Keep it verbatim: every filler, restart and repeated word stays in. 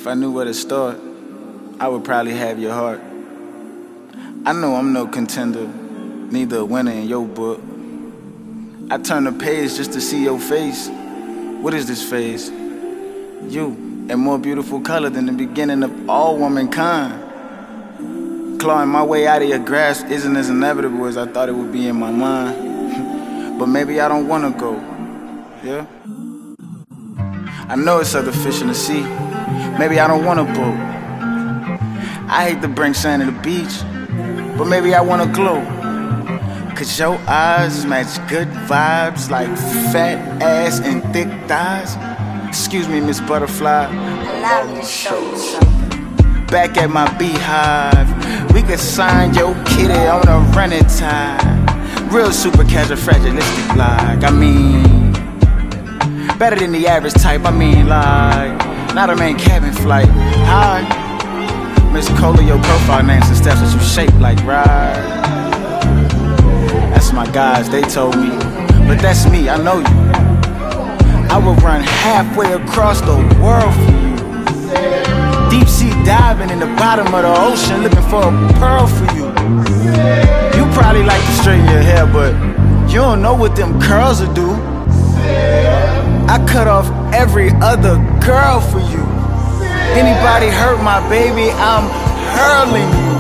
If I knew where to start, I would probably have your heart. I know I'm no contender, neither a winner in your book. I turn the page just to see your face. What is this phase? You, in more beautiful color than the beginning of all womankind. Clawing my way out of your grasp isn't as inevitable as I thought it would be in my mind. But maybe I don't wanna go, yeah? I know it's other fish in the sea. Maybe I don't want a boat. I hate to bring sand to the beach, but maybe I wanna glow. Cause your eyes match good vibes like fat ass and thick thighs. Excuse me, Miss Butterfly. Allow me to show you something. Back at my beehive, we could sign your kitty on a running tide. Real super casual, fragilistic like, I mean, better than the average type, I mean like, not a main cabin flight. Hi, Miss Cola, your profile names and steps that you shape like, right? That's my guys, they told me, but that's me, I know you. I would run halfway across the world for you. Deep sea diving in the bottom of the ocean looking for a pearl for you. You probably like to straighten your hair, but you don't know what them curls will do. I cut off every other girl for you. Anybody hurt my baby, I'm hurling you.